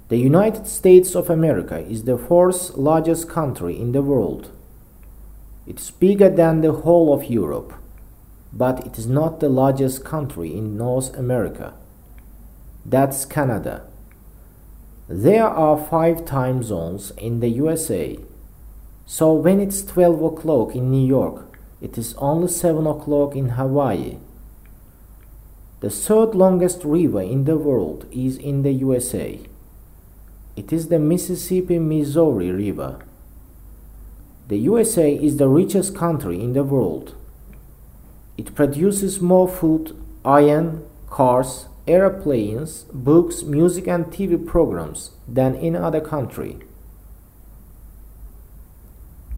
The United States of America is the fourth largest country in the world. It is bigger than the whole of Europe, but it is not the largest country in North America. That's Canada. There are 5 time zones in the USA. So when it's 12 o'clock in New York, it is only 7 o'clock in Hawaii. The third longest river in the world is in the USA. It is the Mississippi-Missouri River. The USA is the richest country in the world. It produces more food, iron, cars, airplanes, books, music and TV programs than any other country.